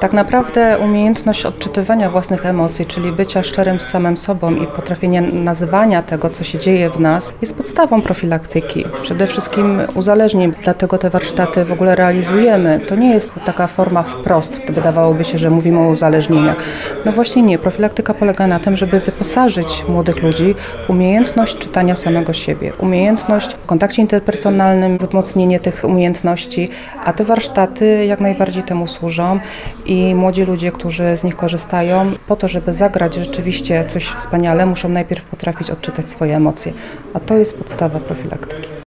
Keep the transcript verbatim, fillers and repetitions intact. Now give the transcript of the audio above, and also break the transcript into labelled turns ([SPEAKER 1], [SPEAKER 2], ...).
[SPEAKER 1] Tak naprawdę umiejętność odczytywania własnych emocji, czyli bycia szczerym z samym sobą i potrafienia nazywania tego, co się dzieje w nas, jest podstawą profilaktyki. Przede wszystkim uzależnień, dlatego te warsztaty w ogóle realizujemy. To nie jest taka forma wprost, wydawałoby się, że mówimy o uzależnieniach. No właśnie nie. Profilaktyka polega na tym, żeby wyposażyć młodych ludzi w umiejętność czytania samego siebie, umiejętność w kontakcie interpersonalnym, wzmocnienie tych umiejętności, a te warsztaty jak najbardziej temu służą i młodzi ludzie, którzy z nich korzystają, po to, żeby zagrać rzeczywiście coś wspaniale, muszą najpierw potrafić odczytać swoje emocje, a to jest podstawa profilaktyki.